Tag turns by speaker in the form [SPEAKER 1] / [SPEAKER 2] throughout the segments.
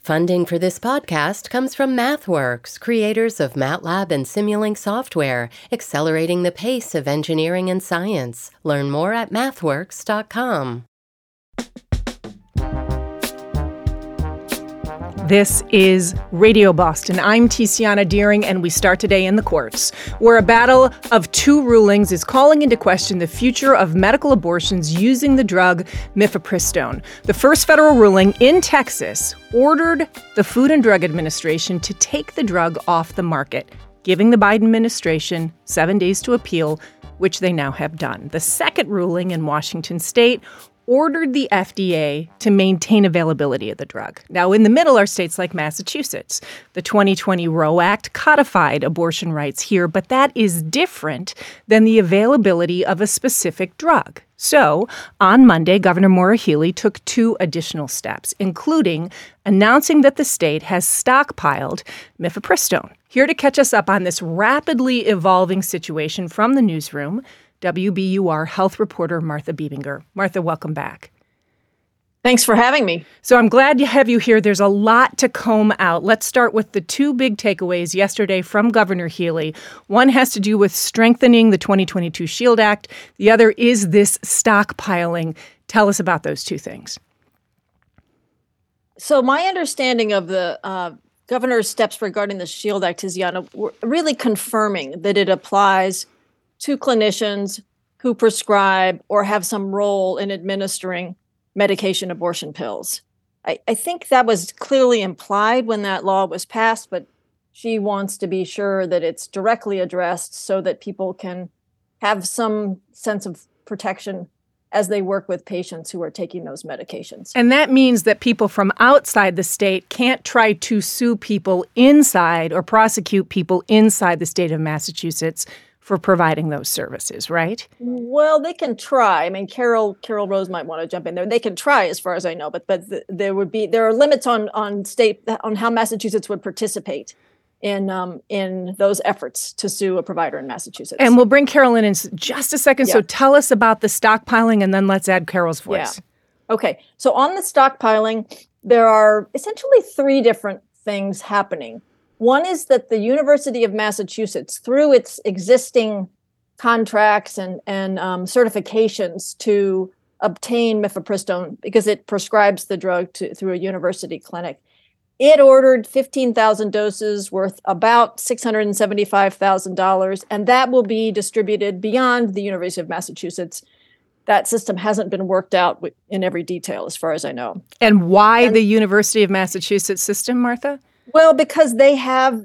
[SPEAKER 1] Funding for this podcast comes from MathWorks, creators of MATLAB and Simulink software, accelerating the pace of engineering and science. Learn more at mathworks.com.
[SPEAKER 2] This is Radio Boston. I'm Tiziana Deering, and we start today in the courts, where a battle of two rulings is calling into question the future of medical abortions using the drug mifepristone. The first federal ruling in Texas ordered the Food and Drug Administration to take the drug off the market, giving the Biden administration 7 days to appeal, which they now have done. The second ruling in Washington state ordered the FDA to maintain availability of the drug. Now, in the middle are states like Massachusetts. The 2020 Roe Act codified abortion rights here, but that is different than the availability of a specific drug. So, on Monday, Governor Maura Healey took two additional steps, including announcing that the state has stockpiled mifepristone. Here to catch us up on this rapidly evolving situation from the newsroom, WBUR health reporter Martha Bebinger. Martha, welcome back.
[SPEAKER 3] Thanks for having me.
[SPEAKER 2] So I'm glad to have you here. There's a lot to comb out. Let's start with the two big takeaways yesterday from Governor Healey. One has to do with strengthening the 2022 SHIELD Act. The other is this stockpiling. Tell us about those two things.
[SPEAKER 3] So my understanding of the governor's steps regarding the SHIELD Act, Tiziana, were really confirming that it applies to clinicians who prescribe or have some role in administering medication abortion pills. I think that was clearly implied when that law was passed, but she wants to be sure that it's directly addressed so that people can have some sense of protection as they work with patients who are taking those medications.
[SPEAKER 2] And that means that people from outside the state can't try to sue people inside or prosecute people inside the state of Massachusetts for providing those services, right?
[SPEAKER 3] Well, they can try. I mean, Carol Rose might want to jump in there. They can try, as far as I know, but there are limits on how Massachusetts would participate in those efforts to sue a provider in Massachusetts.
[SPEAKER 2] And we'll bring Carol in just a second. Yeah. So tell us about the stockpiling, and then let's add Carol's voice.
[SPEAKER 3] Yeah. Okay. So on the stockpiling, there are essentially three different things happening. One is that the University of Massachusetts, through its existing contracts and certifications to obtain mifepristone, because it prescribes the drug through a university clinic, it ordered 15,000 doses worth about $675,000, and that will be distributed beyond the University of Massachusetts. That system hasn't been worked out in every detail, as far as I know.
[SPEAKER 2] And why the University of Massachusetts system, Martha?
[SPEAKER 3] Well, because they have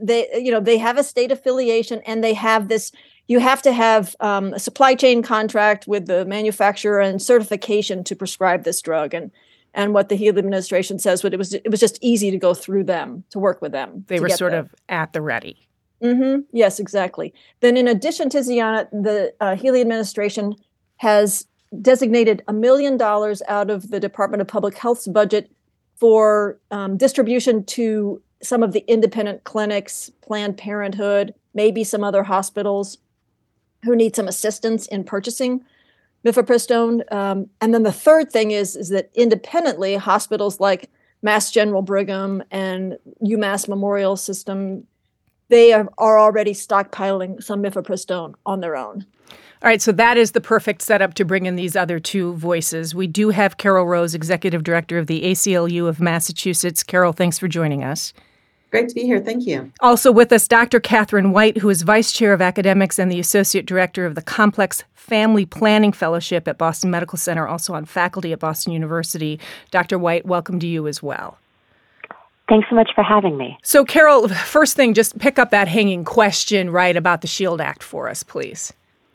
[SPEAKER 3] a state affiliation, and they have this. You have to have a supply chain contract with the manufacturer and certification to prescribe this drug. And what the Healey administration says, it was just easy to go through them, to work with them.
[SPEAKER 2] They were sort of at the ready.
[SPEAKER 3] Mm-hmm. Yes, exactly. Then, in addition, Tiziana, the Healey administration has designated $1 million out of the Department of Public Health's budget for distribution to some of the independent clinics, Planned Parenthood, maybe some other hospitals who need some assistance in purchasing mifepristone. And then the third thing is that independently, hospitals like Mass General Brigham and UMass Memorial System, they are already stockpiling some mifepristone on their own.
[SPEAKER 2] All right, so that is the perfect setup to bring in these other two voices. We do have Carol Rose, Executive Director of the ACLU of Massachusetts. Carol, thanks for joining us.
[SPEAKER 4] Great to be here. Thank you.
[SPEAKER 2] Also with us, Dr. Catherine White, who is Vice Chair of Academics and the Associate Director of the Complex Family Planning Fellowship at Boston Medical Center, also on faculty at Boston University. Dr. White, welcome to you as well.
[SPEAKER 5] Thanks so much for having me.
[SPEAKER 2] So, Carol, first thing, just pick up that hanging question, right, about the SHIELD Act for us, please.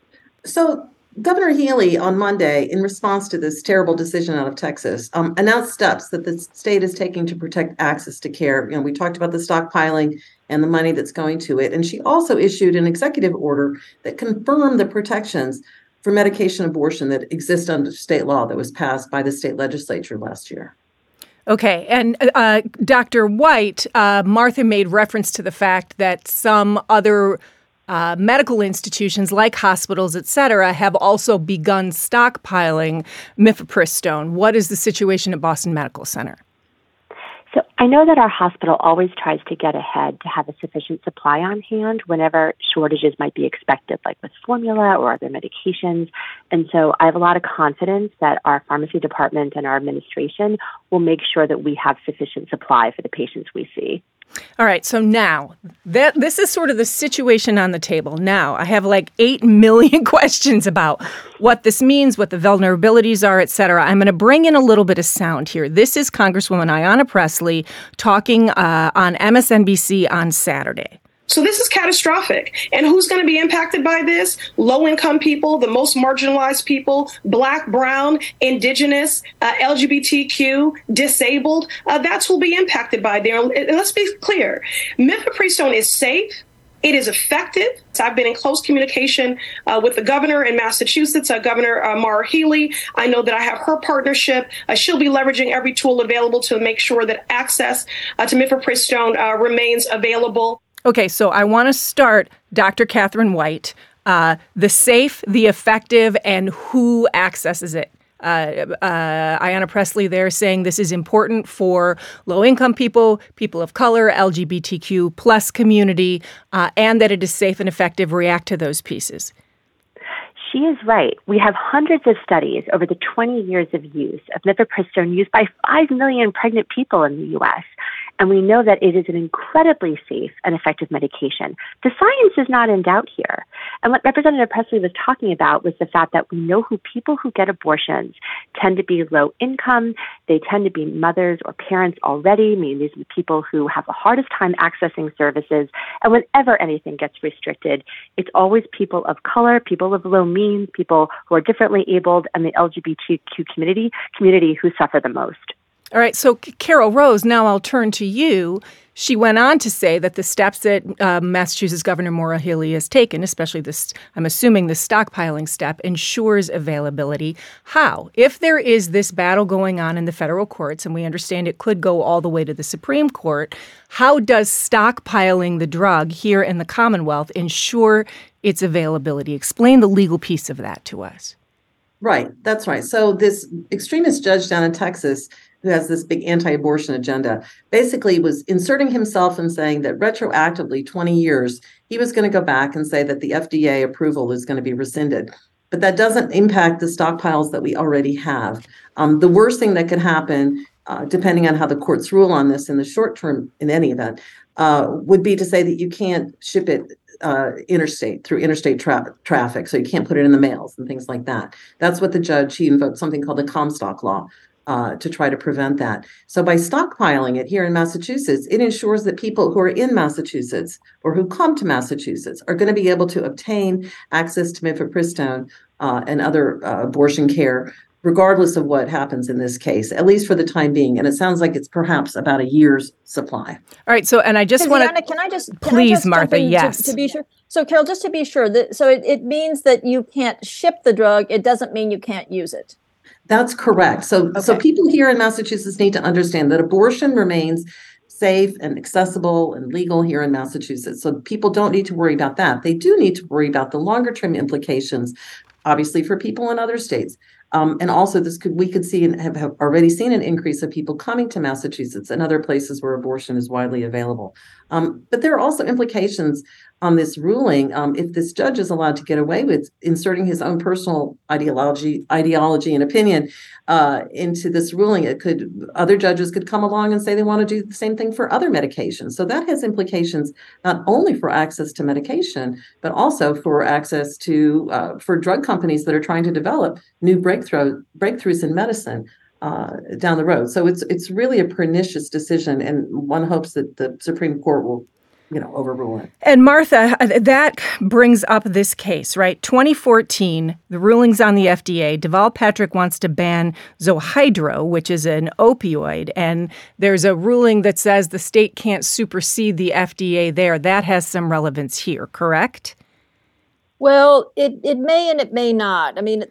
[SPEAKER 4] So Governor Healey on Monday, in response to this terrible decision out of Texas, announced steps that the state is taking to protect access to care. We talked about the stockpiling and the money that's going to it. And she also issued an executive order that confirmed the protections for medication abortion that exist under state law that was passed by the state legislature last year.
[SPEAKER 2] Okay. And Dr. White, Martha made reference to the fact that some other medical institutions like hospitals, et cetera, have also begun stockpiling mifepristone. What is the situation at Boston Medical Center?
[SPEAKER 5] So I know that our hospital always tries to get ahead to have a sufficient supply on hand whenever shortages might be expected, like with formula or other medications. And so I have a lot of confidence that our pharmacy department and our administration will make sure that we have sufficient supply for the patients we see.
[SPEAKER 2] All right, so now this is sort of the situation on the table. Now I have like 8 million questions about what this means, what the vulnerabilities are, et cetera. I'm going to bring in a little bit of sound here. This is Congresswoman Ayanna Pressley talking on MSNBC on Saturday.
[SPEAKER 6] So this is catastrophic. And who's going to be impacted by this? Low-income people, the most marginalized people, Black, Brown, Indigenous, LGBTQ, disabled. That's who will be impacted by there. And let's be clear. Mifepristone is safe. It is effective. I've been in close communication with the governor in Massachusetts, Governor Maura Healey. I know that I have her partnership. She'll be leveraging every tool available to make sure that access to mifepristone remains available.
[SPEAKER 2] Okay, so I want to start, Dr. Catherine White, the safe, the effective, and who accesses it. Ayanna Pressley there saying this is important for low-income people, people of color, LGBTQ plus community, and that it is safe and effective. React to those pieces.
[SPEAKER 5] She is right. We have hundreds of studies over the 20 years of use of mifepristone used by 5 million pregnant people in the U.S., and we know that it is an incredibly safe and effective medication. The science is not in doubt here. And what Representative Pressley was talking about was the fact that we know who people who get abortions tend to be low income. They tend to be mothers or parents already. I mean, these are the people who have the hardest time accessing services. And whenever anything gets restricted, it's always people of color, people of low means, people who are differently abled, and the LGBTQ community who suffer the most.
[SPEAKER 2] All right, so Carol Rose, now I'll turn to you. She went on to say that the steps that Massachusetts Governor Maura Healey has taken, especially this, I'm assuming the stockpiling step, ensures availability. How? If there is this battle going on in the federal courts, and we understand it could go all the way to the Supreme Court, how does stockpiling the drug here in the Commonwealth ensure its availability? Explain the legal piece of that to us.
[SPEAKER 4] Right, that's right. So this extremist judge down in Texas who has this big anti-abortion agenda, basically was inserting himself and saying that retroactively 20 years, he was going to go back and say that the FDA approval is going to be rescinded. But that doesn't impact the stockpiles that we already have. The worst thing that could happen, depending on how the courts rule on this in the short term, in any event, would be to say that you can't ship it interstate through interstate traffic. So you can't put it in the mails and things like that. That's what the judge, he invoked something called the Comstock law to try to prevent that. So by stockpiling it here in Massachusetts, it ensures that people who are in Massachusetts or who come to Massachusetts are going to be able to obtain access to mifepristone and other abortion care, regardless of what happens in this case, at least for the time being. And it sounds like it's perhaps about a year's supply.
[SPEAKER 2] All right. So, and I just want to, please, Martha, yes.
[SPEAKER 3] To be sure. So, Carol, just to be sure, so it means that you can't ship the drug. It doesn't mean you can't use it.
[SPEAKER 4] That's correct. So people here in Massachusetts need to understand that abortion remains safe and accessible and legal here in Massachusetts. So people don't need to worry about that. They do need to worry about the longer term implications, obviously, for people in other states. And also, we could see and have already seen an increase of people coming to Massachusetts and other places where abortion is widely available. But there are also implications on this ruling. If this judge is allowed to get away with inserting his own personal ideology and opinion into this ruling, other judges could come along and say they want to do the same thing for other medications. So that has implications not only for access to medication, but also for access to for drug companies that are trying to develop new breakthroughs in medicine down the road. So it's really a pernicious decision, and one hopes that the Supreme Court will overrule it.
[SPEAKER 2] And Martha, that brings up this case, right? 2014, the rulings on the FDA. Deval Patrick wants to ban Zohydro, which is an opioid. And there's a ruling that says the state can't supersede the FDA there. That has some relevance here, correct?
[SPEAKER 3] Well, it may and it may not. I mean,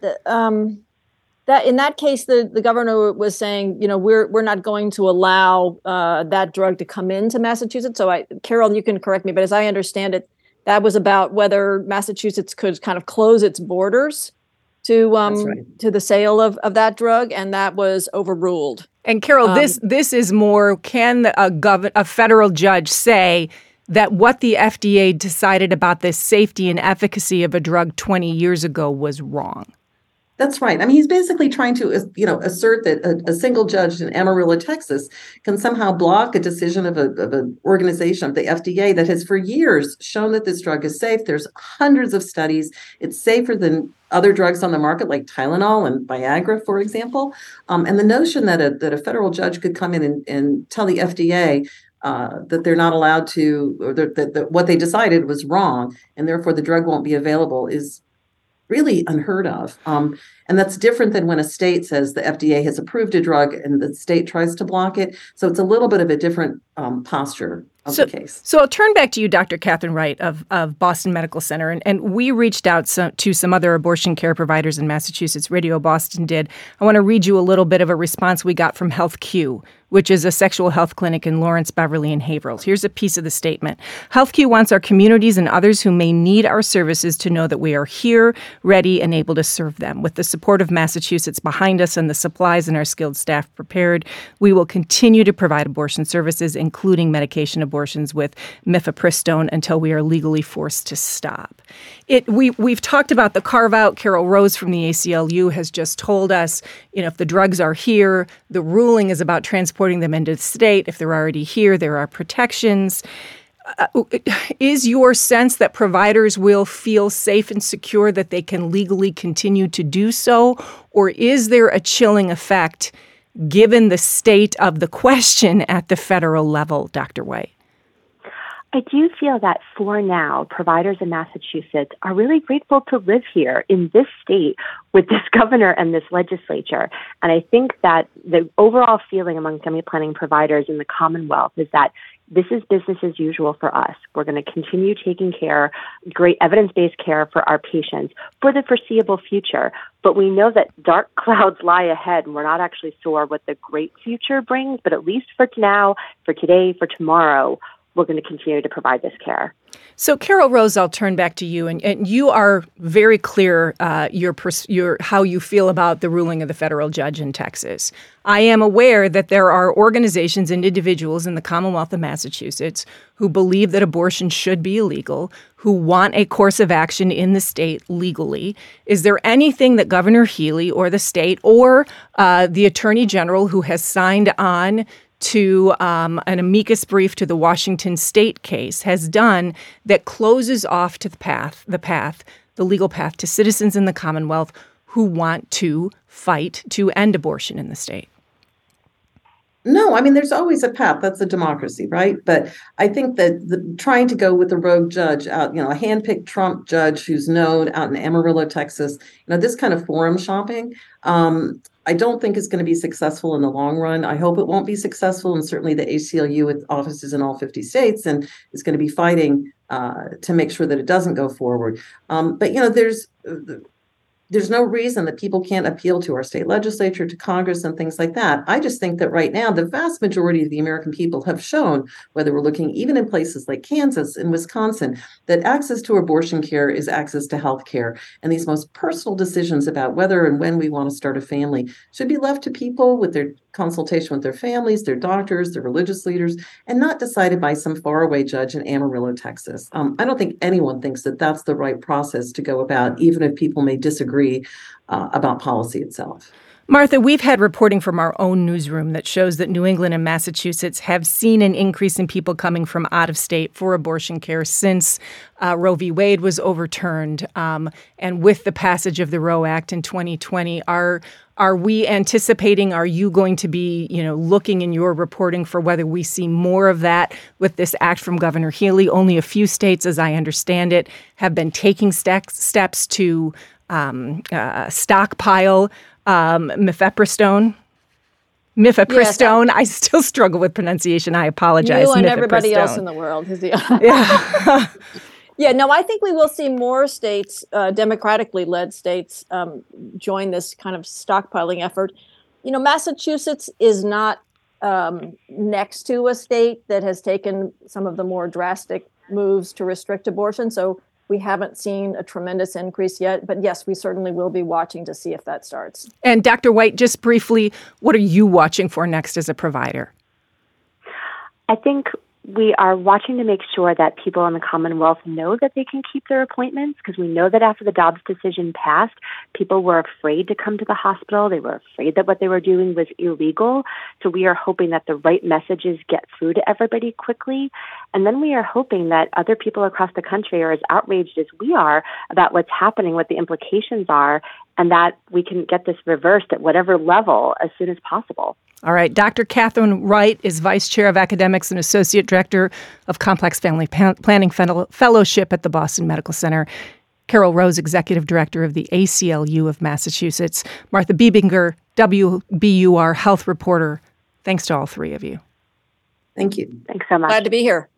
[SPEAKER 3] that in that case, the governor was saying, we're not going to allow that drug to come into Massachusetts. So, Carol, you can correct me, but as I understand it, that was about whether Massachusetts could kind of close its borders to the sale of that drug, and that was overruled.
[SPEAKER 2] And Carol, this is more, can a federal judge say that what the FDA decided about the safety and efficacy of a drug 20 years ago was wrong?
[SPEAKER 4] That's right. I mean, he's basically trying to, assert that a single judge in Amarillo, Texas, can somehow block a decision of an organization, of the FDA, that has for years shown that this drug is safe. There's hundreds of studies. It's safer than other drugs on the market, like Tylenol and Viagra, for example. And the notion that a federal judge could come in and tell the FDA that they're not allowed to, or that what they decided was wrong, and therefore the drug won't be available, is really unheard of. And that's different than when a state says the FDA has approved a drug and the state tries to block it. So it's a little bit of a different posture of the case.
[SPEAKER 2] So I'll turn back to you, Dr. Catherine Wright of Boston Medical Center. And we reached out to some other abortion care providers in Massachusetts. Radio Boston did. I want to read you a little bit of a response we got from HealthQ, which is a sexual health clinic in Lawrence, Beverly, and Haverhill. Here's a piece of the statement. HealthQ wants our communities and others who may need our services to know that we are here, ready, and able to serve them. With the support of Massachusetts behind us and the supplies and our skilled staff prepared, we will continue to provide abortion services, including medication abortions with mifepristone, until we are legally forced to stop. We've talked about the carve-out. Carol Rose from the ACLU has just told us, if the drugs are here, the ruling is about transporting them into the state. If they're already here, there are protections. Is your sense that providers will feel safe and secure that they can legally continue to do so? Or is there a chilling effect given the state of the question at the federal level, Dr. White?
[SPEAKER 5] I do feel that for now, providers in Massachusetts are really grateful to live here in this state with this governor and this legislature. And I think that the overall feeling among family planning providers in the Commonwealth is that this is business as usual for us. We're going to continue taking care, great evidence-based care for our patients for the foreseeable future. But we know that dark clouds lie ahead, and we're not actually sure what the great future brings. But at least for now, for today, for tomorrow, we're going to continue to provide this care.
[SPEAKER 2] So, Carol Rose, I'll turn back to you, and you are very clear your how you feel about the ruling of the federal judge in Texas. I am aware that there are organizations and individuals in the Commonwealth of Massachusetts who believe that abortion should be illegal, who want a course of action in the state legally. Is there anything that Governor Healey or the state or the Attorney General, who has signed on to an amicus brief to the Washington State case, has done that closes off to the legal path to citizens in the Commonwealth who want to fight to end abortion in the state?
[SPEAKER 4] No, I mean, there's always a path. That's a democracy, right? But I think that trying to go with a rogue judge out, a handpicked Trump judge who's known out in Amarillo, Texas, this kind of forum shopping, I don't think is going to be successful in the long run. I hope it won't be successful. And certainly the ACLU with offices in all 50 states and is going to be fighting to make sure that it doesn't go forward. But, there's no reason that people can't appeal to our state legislature, to Congress, and things like that. I just think that right now, the vast majority of the American people have shown, whether we're looking even in places like Kansas and Wisconsin, that access to abortion care is access to health care. And these most personal decisions about whether and when we want to start a family should be left to people with their consultation with their families, their doctors, their religious leaders, and not decided by some faraway judge in Amarillo, Texas. I don't think anyone thinks that that's the right process to go about, even if people may disagree about policy itself.
[SPEAKER 2] Martha, we've had reporting from our own newsroom that shows that New England and Massachusetts have seen an increase in people coming from out of state for abortion care since Roe v. Wade was overturned. And with the passage of the Roe Act in 2020, are we anticipating, are you going to be, looking in your reporting for whether we see more of that with this act from Governor Healey? Only a few states, as I understand it, have been taking steps to stockpile mifepristone. Yes, I still struggle with pronunciation. I apologize.
[SPEAKER 3] You and everybody else in the world.
[SPEAKER 2] Yeah.
[SPEAKER 3] Yeah, no, I think we will see more states, democratically led states, join this kind of stockpiling effort. Massachusetts is not next to a state that has taken some of the more drastic moves to restrict abortion. So We haven't seen a tremendous increase yet, but yes, we certainly will be watching to see if that starts.
[SPEAKER 2] And Dr. White, just briefly, what are you watching for next as a provider?
[SPEAKER 5] I think we are watching to make sure that people in the Commonwealth know that they can keep their appointments, because we know that after the Dobbs decision passed, people were afraid to come to the hospital. They were afraid that what they were doing was illegal. So we are hoping that the right messages get through to everybody quickly. And then we are hoping that other people across the country are as outraged as we are about what's happening, what the implications are, and that we can get this reversed at whatever level as soon as possible.
[SPEAKER 2] All right. Dr. Catherine Wright is Vice Chair of Academics and Associate Director of Complex Family Planning Fellowship at the Boston Medical Center. Carol Rose, Executive Director of the ACLU of Massachusetts. Martha Biebinger, WBUR Health Reporter. Thanks to all three of you.
[SPEAKER 4] Thank you.
[SPEAKER 5] Thanks so much.
[SPEAKER 3] Glad to be here.